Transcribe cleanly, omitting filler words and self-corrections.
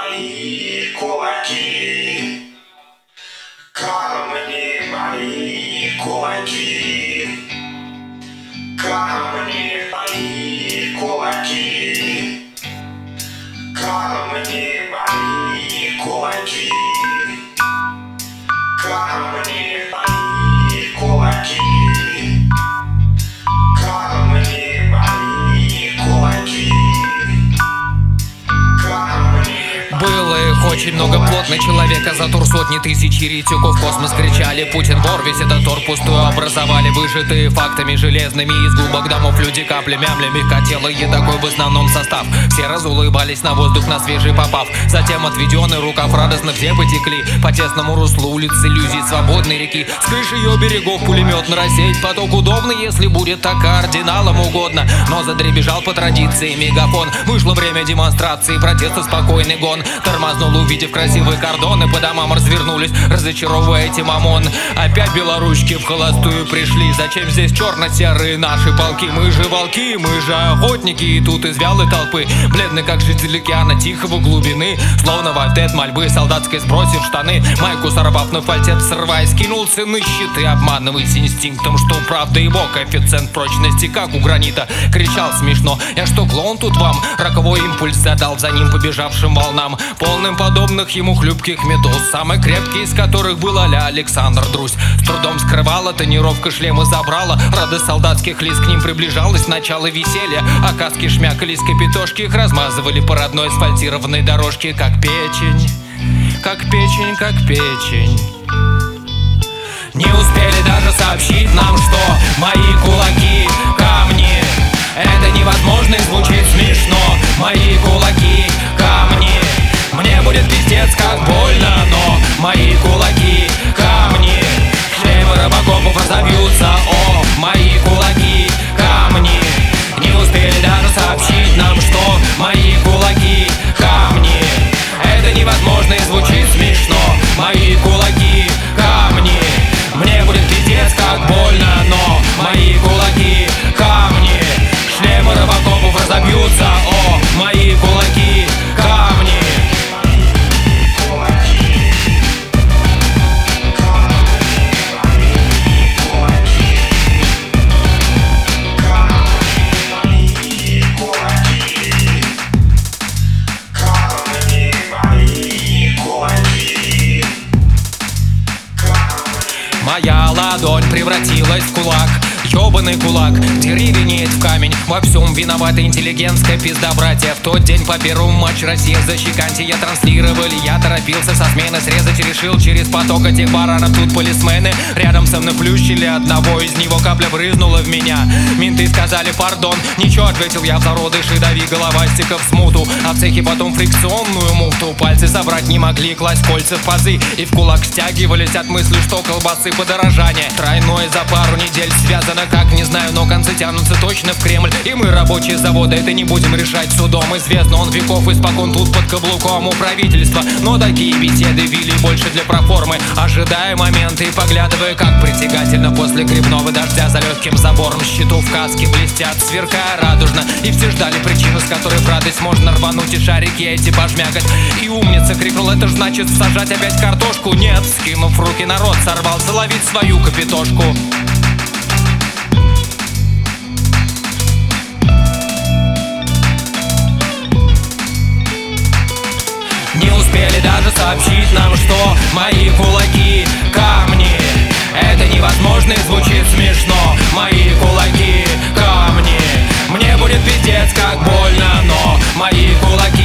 мои кулаки, камни мои кулаки, камни мои кулаки, камни мои кулаки, камни мои кулаки, камни мои кулаки. Было их очень много, плотно человека, затур сотни тысяч еретиков. Космос кричали: Путин вор, весь этот тор пустую образовали. Выжатые фактами железными из губок домов люди капли мямля, мягкотелые такой в основном состав. Все разулыбались на воздух, на свежий попав. Затем отведенный рукав радостно все потекли по тесному руслу улиц иллюзий свободной реки. С крыши ее берегов пулеметно рассеять поток удобно, если будет так кардиналам угодно. Но задребежал по традиции мегафон. Вышло время демонстрации, протеста, спокойный гон. Тормознул, увидев красивые кордоны, по домам развернулись, разочаровывая эти мамон. Опять белоручки в холостую пришли. Зачем здесь черно-серые наши полки? Мы же волки, мы же охотники. И тут из вялой толпы, бледный как житель океана тихого глубины, словно в ответ мольбы солдатской сбросив штаны, майку сорвав на фальтет, срывая, скинулся на щиты, обманываясь инстинктом, что правда его коэффициент прочности как у гранита. Кричал смешно: я что, клоун тут вам? Роковой импульс задал за ним побежавшим волнам, полным подобных ему хлюпких медуз, самый крепкий из которых был а-ля Александр Друзь. С трудом скрывала тонировка шлема, забрала радость солдатских лиц, к ним приближалось начало веселья, а каски шмякались, капитошки их размазывали по родной асфальтированной дорожке, как печень, как печень, как печень. Не успели даже сообщить нам, что мои кулаки камни. Это невозможно и звучит смешно. Мои кулаки камни. Мне будет пиздец как больно, но мои кулаки камни. Шлемы робокопов разобьются, о, мои кулаки камни. Не успели даже сообщить нам, что мои кулаки камни. Это невозможно и звучит смешно. Мои кулаки камни. Мне будет пиздец как больно, но мои кулаки камни. Шлемы робокопов разобьются, о, мои кулаки камни. Моя ладонь превратилась в кулак, ёбаный кулак, деревенеет в камень. Во всем виновата интеллигентская пизда, братья. В тот день по первому матч Россия за щекантия транслировали. Я торопился со смены срезать, решил через поток этих баранов. Тут полисмены рядом со мной плющили одного, из него капля брызнула в меня. Менты сказали пардон, ничего, ответил я в зародыши, дави головастиков в смуту. А в цехе потом фрикционную муфту. Пальцы собрать не могли, класть кольца в пазы, и в кулак стягивались от мысли, что колбасы подорожание тройное за пару недель связано, как не знаю, но концы тянутся точно в Кремль. И мы, рабочие завода, это не будем решать судом. Известно, он веков испокон тут под каблуком у правительства. Но такие беседы вели больше для проформы, ожидая моменты и поглядывая, как притягательно после грибного дождя за легким забором счету в каске блестят, сверкая радужно. И все ждали причину, с которой в радость можно рвануть и шарики эти пожмякать. И умница крикнул: это ж значит сажать опять картошку. Нет, скинув руки, народ сорвался ловить свою капитошку. Не успели даже сообщить нам, что мои кулаки камни. Это невозможно и звучит смешно. Мои кулаки камни. Мне будет пиздец как больно, но мои кулаки